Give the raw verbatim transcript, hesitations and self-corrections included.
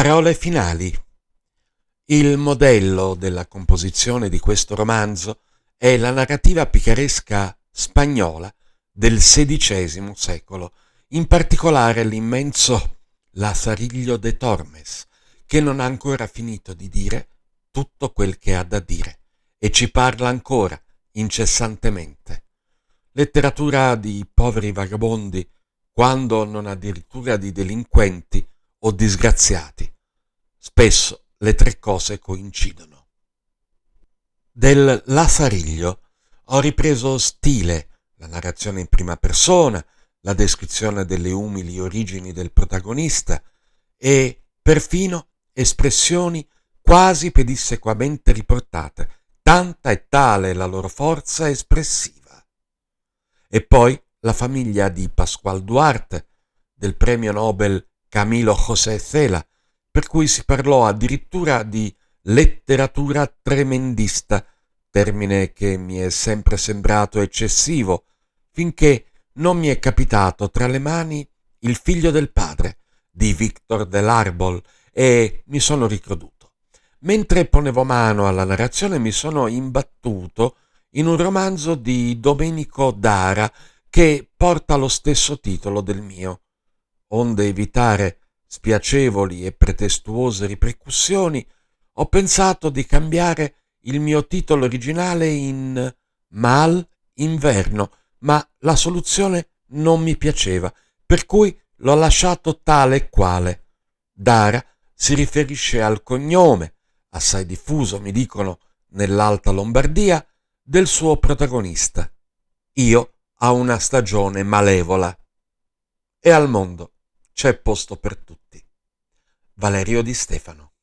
Parole finali. Il modello della composizione di questo romanzo è la narrativa picaresca spagnola del sedicesimo secolo, in particolare l'immenso Lazarillo de Tormes, che non ha ancora finito di dire tutto quel che ha da dire e ci parla ancora incessantemente. Letteratura di poveri vagabondi, quando non addirittura di delinquenti o disgraziati. Spesso le tre cose coincidono. Del Lazarillo ho ripreso stile, la narrazione in prima persona, la descrizione delle umili origini del protagonista e perfino espressioni quasi pedissequamente riportate, tanta e tale la loro forza espressiva. E poi la famiglia di Pascual Duarte, del premio Nobel Camilo José Cela, per cui si parlò addirittura di letteratura tremendista, termine che mi è sempre sembrato eccessivo, finché non mi è capitato tra le mani Il figlio del padre di Víctor del Árbol e mi sono ricreduto. Mentre ponevo mano alla narrazione mi sono imbattuto in un romanzo di Domenico Dara che porta lo stesso titolo del mio. Onde evitare spiacevoli e pretestuose ripercussioni, ho pensato di cambiare il mio titolo originale in Mal Inverno, ma la soluzione non mi piaceva, per cui l'ho lasciato tale e quale. Dara si riferisce al cognome, assai diffuso, mi dicono, nell'Alta Lombardia, del suo protagonista. Io a una stagione malevola. E al mondo c'è posto per tutti. Valerio Di Stefano.